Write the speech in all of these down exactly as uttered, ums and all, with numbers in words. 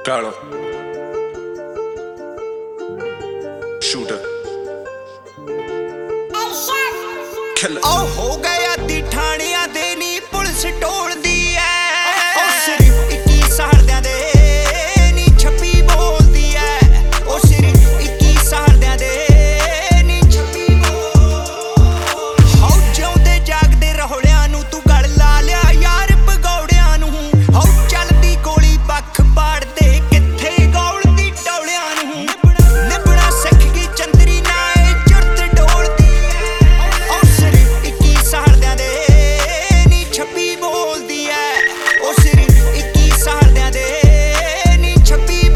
ਕਾਲੋ shooter ਕਿਲ ਓ ਹੋ ਗਿਆ ਦੀ ਠਾਣਿਆਂ ਦੇ ਨੀ ਪੁਲਿਸ ਟੋਲਦੀ ਐ ਓ ਸਿਰਫ ਇੱਕੀ ਸਾਲਦਿਆਂ ਦੇ ਨੀ ਛੱਪੀ ਬੋਲਦੀ ਐ ਓ ਸਿਰਫ ਇੱਕੀ ਸਾਲਦਿਆਂ ਦੇ ਨੀ ਛੱਪੀ ਬੋਲ ਹੋ ਜਿਉਂਦੇ ਜਾਗਦੇ ਰੋਲਿਆਂ ਨੂੰ ਤੂੰ ਗਲ ਲਾ ਲਿਆ ਯਾਰ ਭਗੌੜਿਆਂ ਨੂੰ ਹੋ ਚੱਲਦੀ ਗੋਲੀ ਬੱਖ ਪਾੜਦੇ ਕਿੱਥੇ ਗੋਲਦੀ ਟੌਲਿਆਂ ਨੂੰ ਨਿਬਣਾ ਸਿੱਖ ਗਈ ਚੰਦਰੀ ਨਾ ਏ ਜੁਰਤ ਡੋਲਦੀ ਐ ਓ ਸਿਰਫ ਇੱਕੀ ਸਾਲਦਿਆਂ ਦੇ ਨੀ ਛੱਪੀ ਬੋਲਦੀ ਐ ਓ ਸਿਰਫ ਇੱਕੀ ਸਾਲਦਿਆਂ ਦੇ ਨੀ ਛੱਪੀ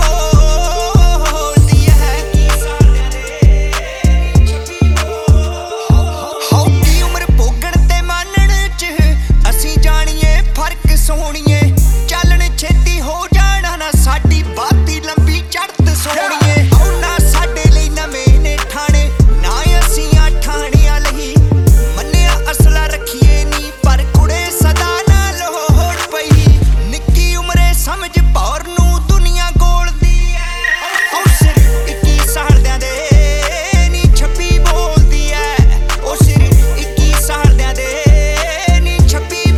ਬੋਲਦੀ ਐ ਇੱਕੀ ਸਾਲਦਿਆਂ ਦੇ ਨੀ ਛੱਪੀ ਬੋਲ ਹੋ ਕੀ ਉਮਰ ਭੋਗਣ ਤੇ ਮਾਨਣ ਚ ਅਸੀਂ ਜਾਣੀਏ ਫਰਕ ਸੋਹਣੀਏ ਚੱਲਣ ਛੇਤੀ ਹੋ ਜਾਣਾ ਨਾ ਸਾਡੀ ਬਾਤੀ ਲੰਬੀ ਚੜ੍ਹਤ ਸੋਹਣੀਏ ਓ ਨਾ ਸਾਡੇ ਲਈ ਨਵੇਂ ਨੇ ਠਾਣੇ ਨਾ ਅਸੀਂ ਆ ਠਾਣਿਆਂ ਲਈ ਮੰਨਿਆ ਅਸਲਾ ਰੱਖੀਏ ਨੀ ਪਰ ਕੁੜੇ ਸਦਾ ਨਾ ਲੋੜ ਪਈ ਨਿੱਕੀ ਉਮਰੇ ਸਮਝ ਭੌਰ ਨੂੰ ਦੁਨੀਆ ਗੋਲਦੀ ਐ ਓ ਸਿਰਫ ਇੱਕੀ ਸਾਲਦਿਆਂ ਦੇ ਨੀ ਛੱਪੀ ਬੋਲਦੀ ਐ ਓ ਸਿਰਫ ਇੱਕੀ ਸਾਲਦਿਆਂ ਦੇ ਨੀ ਛੱਪੀ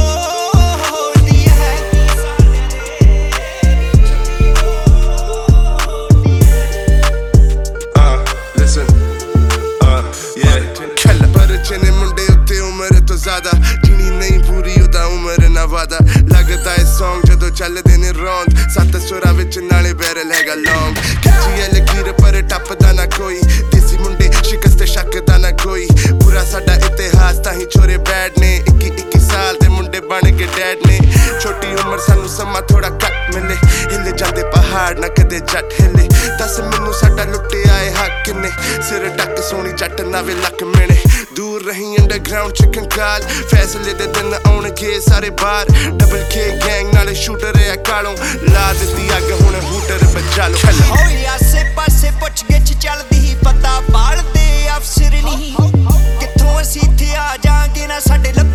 ਬੋਲਦੀ ਐ ਇੱਕੀ ਸਾਲਦਿਆਂ ਦੇ ਨੀ ਛੱਪੀ ਬੋਲਦੀ ਐ uh listen uh yeah kill ਪਰ ਚਨੇ ਮੁੰਡੇ ਉੱਤੇ ਉਮਰ ਤੋਂ ਜ਼ਿਆਦਾ ਜਿਨੀ ਨਹੀਂ ਪੂਰੀ ਉਹਦਾ ਉਮਰ ਨਾ ਵਾਦਾ ਲੱਗਦਾ ਏ ਸੌਂਗ ਜਦੋਂ ਚੱਲਦੇ ਨੇ ਰੌਂਦ ਸੱਤ ਸੁਰਾਂ ਵਿੱਚ ਨਾਲੇ ਬੈਰਲ ਹੈਗਾ ਲੌਂਗ ਖਿੱਚੀ ਐ ਲਕੀਰ ਪਰ ਟੱਪਦਾ ਨਾ ਕੋਈ ਦੇਸੀ ਮੁੰਡੇ ਸ਼ਿਕਸਤ ਸ਼ੱਕ ਦਾ ਨਾ ਕੋਈ ਪੂਰਾ ਸਾਡਾ ਇਤਿਹਾਸ ਤਾਂ ਹੀ ਛੋਰੇ ਬੈਡ ਨੇ ਇੱਕੀ ਇੱਕੀ ਸਾਲ ਦੇ ਮੁੰਡੇ ਬਣ ਕੇ ਡੈਡ ਨੇ ਛੋਟੀ ਉਮਰ ਸਾਨੂੰ ਸਮਾਂ ਥੋੜਾ ਘੱਟ ਮਿਲੇ ਹਿੱਲੇ ਜਾਂਦੇ ਪਹਾੜ ਨਾ ਕਦੇ ਜੱਟ ਹਿੱਲੇ ਦੱਸ ਮੈਨੂੰ ਸਾਡਾ ਲੁੱਟਿਆ ਏ ਹੱਕ ਕਿੰਨੇ ਸਿਰ ਟੱਕ ਸੋਹਣੀ ਜੱਟ ਨਾਵੇ ਲੱਕ ਮਿਣੇ ਦੂਰ ਰਹੀ ਅੰਡਰਗਰਾਉਂਡ ਚ ਕੰਕਾਲ ਫੈਸਲੇ ਦੇ ਦਿਨ ਆਉਣਗੇ ਸਾਰੇ ਬਾਹਰ ਡਬਲ ਕੇ ਗੈਂਗ ਨਾਲੇ ਸ਼ੂਟਰ ਆ ਕਾਲੋਂ ਲਾ ਦਿੱਤੀ ਅੱਗ ਹੁਣ ਹੂਟਰ ਬਚਾ ਲੋ ਹੋਈ ਆਸੇ ਪਾਸੇ ਪੁੱਛ ਗਿੱਛ ਚੱਲਦੀ ਪਤਾ ਬਾਲਦੇ ਅਫਸਰ ਨਹੀਂ ਕਿੱਥੋਂ ਅਸੀਂ ਇੱਥੇ ਆ ਜਾਾਂਗੇ ਨਾ ਸਾਡੇ